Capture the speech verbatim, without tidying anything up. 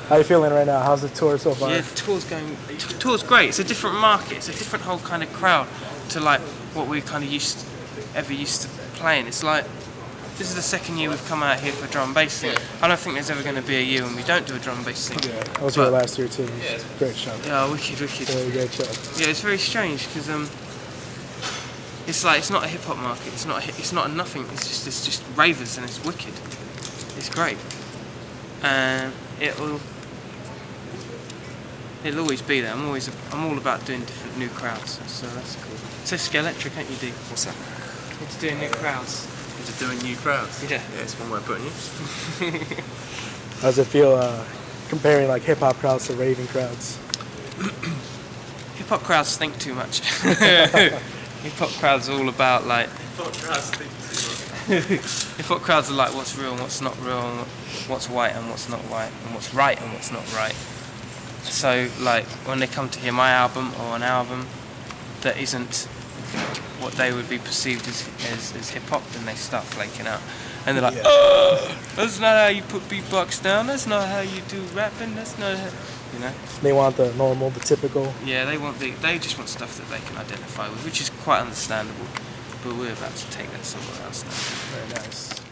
How you feeling right now? How's the tour so far? Yeah, the tour's going. The tour's great. It's a different market. It's a different whole kind of crowd to like what we kind of used, to, ever used to playing. It's like this is the second year we've come out here for drum and bass thing. I don't think there's ever going to be a year when we don't do a drum and bass thing. Yeah, I was here last year too. It was a great show. Yeah, wicked, wicked. Really great show. Yeah, it's very strange because um, it's like it's not a hip hop market. It's not. A, it's not a nothing. It's just it's just ravers and it's wicked. It's great, and it'll it'll always be there. I'm always I'm all about doing different new crowds. So that's cool. So Skeletric, ain't you, D? What's that? It's doing new crowds. Is it doing new crowds? Yeah. Yeah, it's one way of putting it. How does it feel uh, comparing like hip hop crowds to raving crowds? Hip hop crowds think too much. Hip hop crowds are all about like. Hip hop crowds think too much. Hip hop crowds are like what's real and what's not real, and what's white and what's not white, and what's right and what's not right. So like when they come to hear my album or an album that isn't what they would be perceived as as, as hip hop, then they start flaking out, and they're like, Yeah. "Oh, that's not how you put beatbox down. That's not how you do rapping. That's not how," you know. They want the normal, the typical. Yeah, they want the they just want stuff that they can identify with, which is quite understandable. But we're about to take that somewhere else now. Very nice.